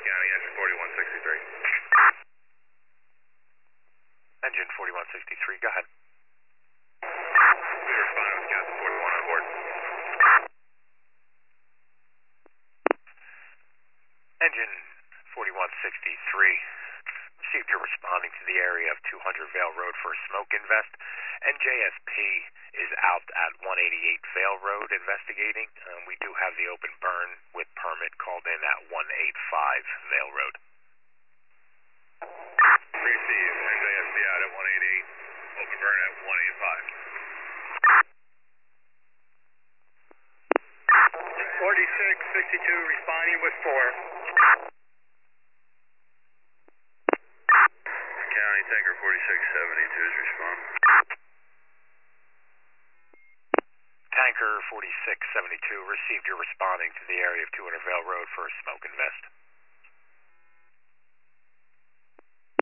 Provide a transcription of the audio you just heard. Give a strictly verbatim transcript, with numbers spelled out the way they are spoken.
County, engine forty-one sixty-three. Engine forty-one sixty-three, go ahead. We responded with Captain forty-one on board. Engine forty-one sixty-three. Received you're responding to the area of two hundred Vale Road for a smoke invest. N J S P is out at one eighty-eight Vale Road investigating. Um, we do have the open burn with permit called in at one eighty-five Vale Road. Received. N J S P out at one eighty-eight. Open burn at one eighty-five. forty-six sixty-two responding with four. County, Tanker forty-six seventy-two is responding. Tanker forty-six seventy-two received you're responding to the area of two hundred Vale Road for a smoke invest.